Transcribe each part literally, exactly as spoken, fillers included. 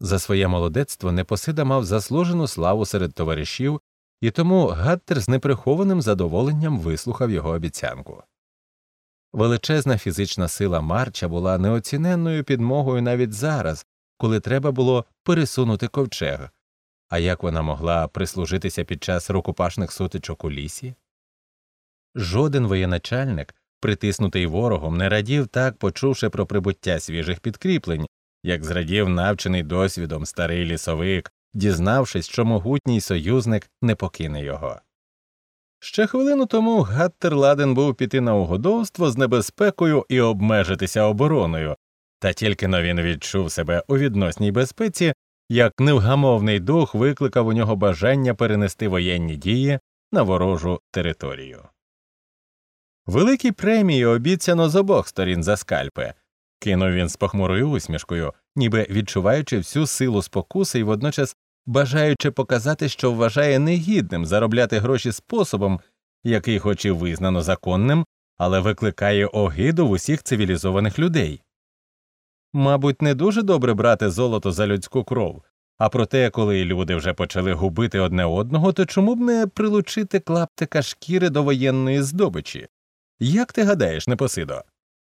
За своє молодецтво Непосида мав заслужену славу серед товаришів, і тому Гаттер з неприхованим задоволенням вислухав його обіцянку. Величезна фізична сила Марча була неоціненною підмогою навіть зараз, коли треба було пересунути ковчег. А як вона могла прислужитися під час рукопашних сутичок у лісі? Жоден воєначальник, притиснутий ворогом, не радів так, почувши про прибуття свіжих підкріплень, як зрадів навчений досвідом старий лісовик, дізнавшись, що могутній союзник не покине його. Ще хвилину тому Гаттер ладен був піти на угодовство з небезпекою і обмежитися обороною, та тільки-но він відчув себе у відносній безпеці, як невгамовний дух викликав у нього бажання перенести воєнні дії на ворожу територію. Великі премії обіцяно з обох сторін за скальпи, кинув він з похмурою усмішкою, ніби відчуваючи всю силу спокуси і водночас бажаючи показати, що вважає негідним заробляти гроші способом, який хоч і визнано законним, але викликає огиду в усіх цивілізованих людей. Мабуть, не дуже добре брати золото за людську кров, а проте, коли люди вже почали губити одне одного, то чому б не прилучити клаптика шкіри до воєнної здобичі? Як ти гадаєш, Непосидо?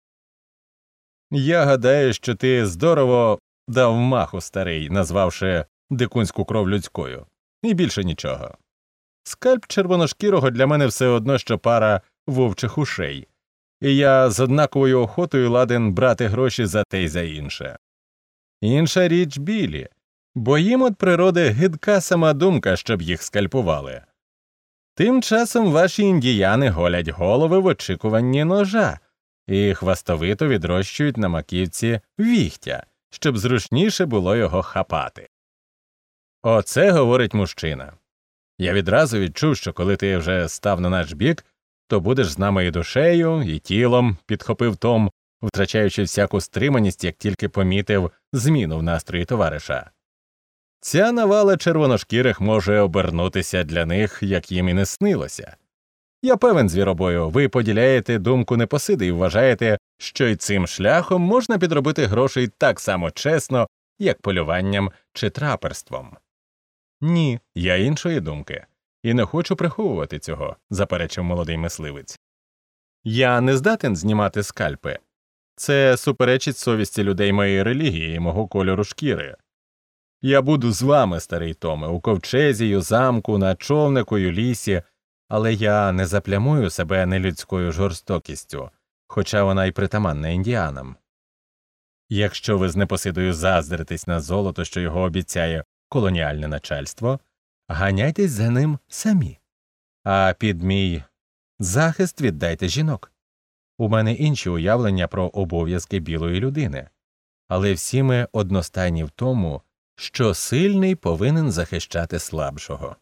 Я гадаю, що ти здорово дав маху, старий, назвавши дикунську кров людською. І більше нічого. Скальп червоношкірого для мене все одно, що пара вовчих ушей. І я з однаковою охотою ладен брати гроші за те й за інше. Інша річ білі, бо їм від природи гидка сама думка, щоб їх скальпували. Тим часом ваші індіяни голять голови в очікуванні ножа і хвастовито відрощують на маківці віхтя, щоб зручніше було його хапати. Оце говорить мужчина. Я відразу відчув, що коли ти вже став на наш бік, то будеш з нами і душею, і тілом, підхопив Том, втрачаючи всяку стриманість, як тільки помітив зміну в настрої товариша. Ця навала червоношкірих може обернутися для них, як їм і не снилося. Я певен, звіробою, ви поділяєте думку Непосиди і вважаєте, що й цим шляхом можна підробити грошей так само чесно, як полюванням чи траперством. Ні, я іншої думки. І не хочу приховувати цього, заперечив молодий мисливець. Я не здатен знімати скальпи. Це суперечить совісті людей моєї релігії і мого кольору шкіри. Я буду з вами, старий Томе, у ковчезі, у замку, на човнику, у лісі, але я не заплямую себе нелюдською жорстокістю, хоча вона й притаманна індіанам. Якщо ви з Непосидою заздритесь на золото, що його обіцяє колоніальне начальство, ганяйтесь за ним самі. А під мій захист віддайте жінок. У мене інші уявлення про обов'язки білої людини. Але всі ми одностайні в тому, що сильний повинен захищати слабшого.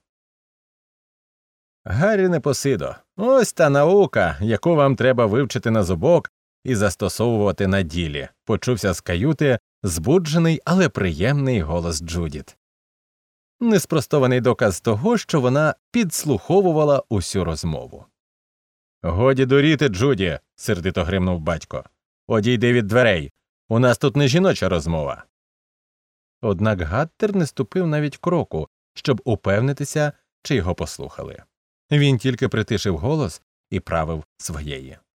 Гаррі Непосидо, ось та наука, яку вам треба вивчити на зубок і застосовувати на ділі, почувся з каюти збуджений, але приємний голос Джудіт. Неспростований доказ того, що вона підслуховувала усю розмову. «Годі дуріти, Джуді!» – сердито гримнув батько. «Одійди від дверей! У нас тут не жіноча розмова!» Однак Гаттер не ступив навіть кроку, щоб упевнитися, чи його послухали. Він тільки притишив голос і правив своєї.